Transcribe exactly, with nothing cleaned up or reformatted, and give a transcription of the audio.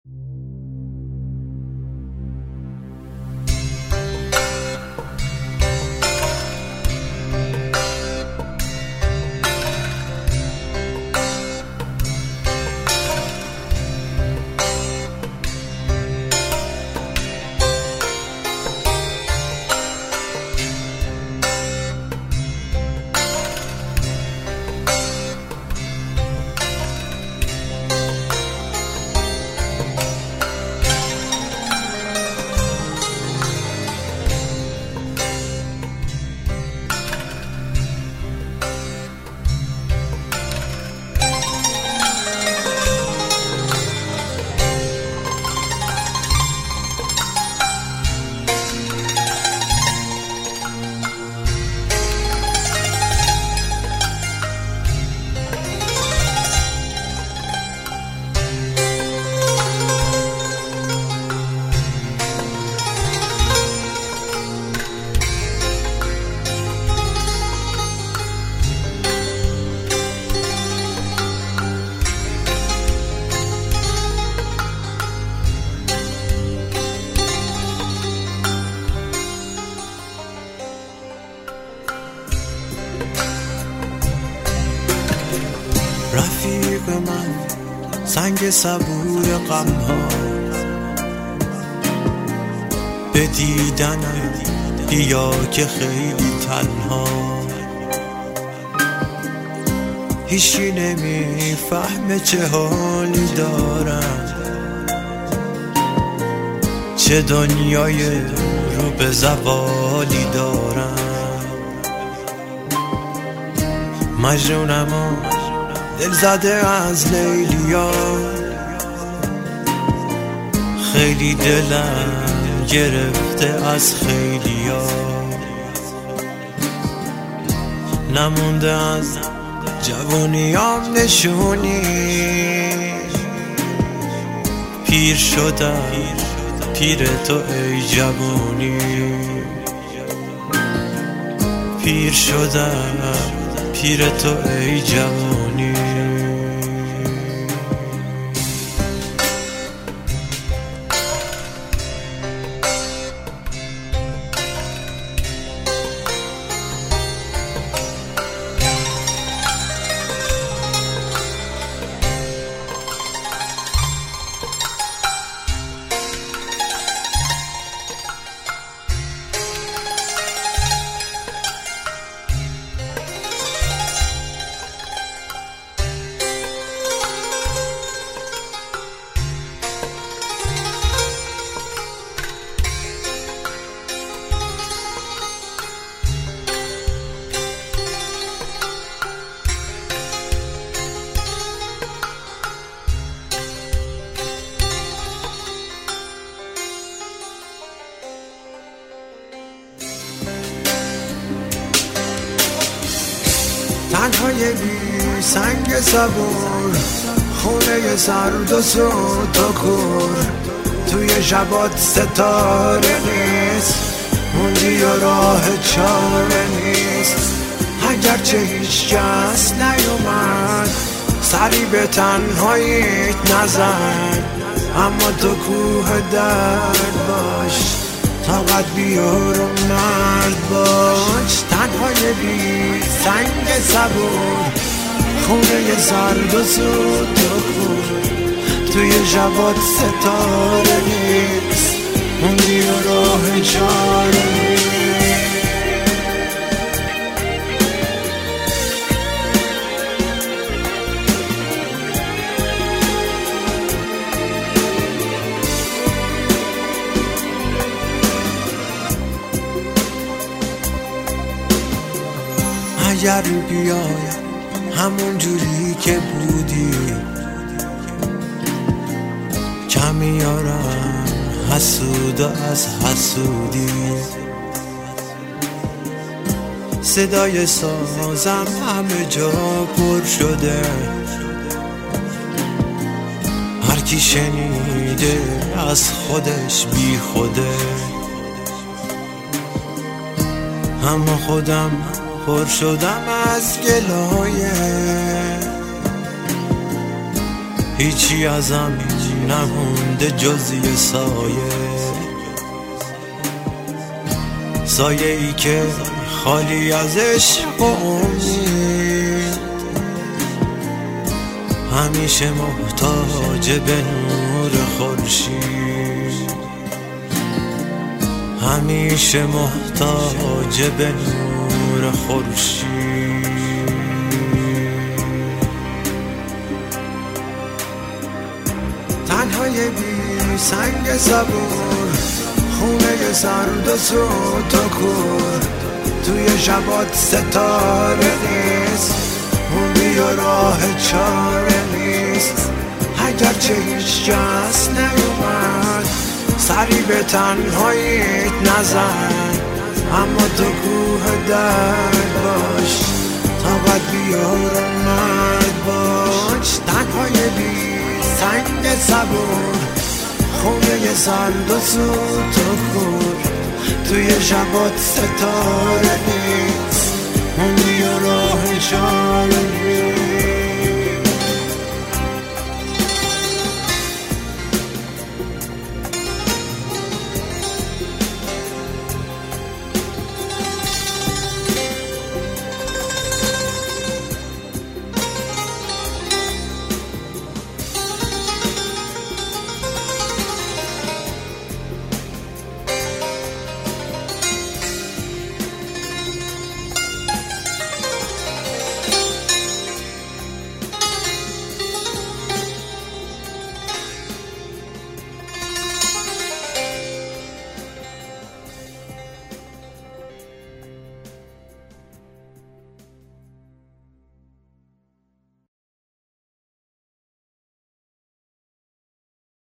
رفیق من سنگ صبور غم ها به دیدنم بیا که خیلی تنها هیچی نمیفهمه چه حالی دارم چه دنیای رو به زوالی دارم مجنونم و دل زده از لیلیا خیلی دلم گرفته از خیلیا نمونده از جوونیام نشونی پیر شدم پیر تو ای جوونی پیر شدم پیر تو ای جوونی تنهای بی سنگ صبور خونه سرد و سود و کور توی شبات ستاره نیست موندی و راه چاره نیست اگرچه هیچ کس نیومد سری به تنهاییت نزن اما تو کوه درد باش طاقت بیار و مرد باش تنهای بی سنگ صبور خونه سرد و سود و کور توی شبات ستاره نیست موندی و راه چاره نیست اگر بیای همون جوری که بودی کمیارم حسود از حسودی صدای سازم همه جا پر شده هر کی شنیده از خودش بی خوده اما خودم پر شدم از گلایه هیچی ازم نمونده جز یه سایه، سایه ای که خالی از عشق و امید، همیشه محتاج به نور خورشید، همیشه محتاج به نور خورشید. تنهای بی سنگ صبور، خونه سرد و سوت و کور، توی شبات ستاره نیست، موندی و راه چاره نیست. اگرچه هیچ کس نیومد سری به تنهاییت نزن، اما تو کوه درد باش، طاقت بیار اومد باش. تنهای بی سنگ صبور، خونه سرد و سوت و کور، توی شبات ستاره نیست، موندی و راه چاره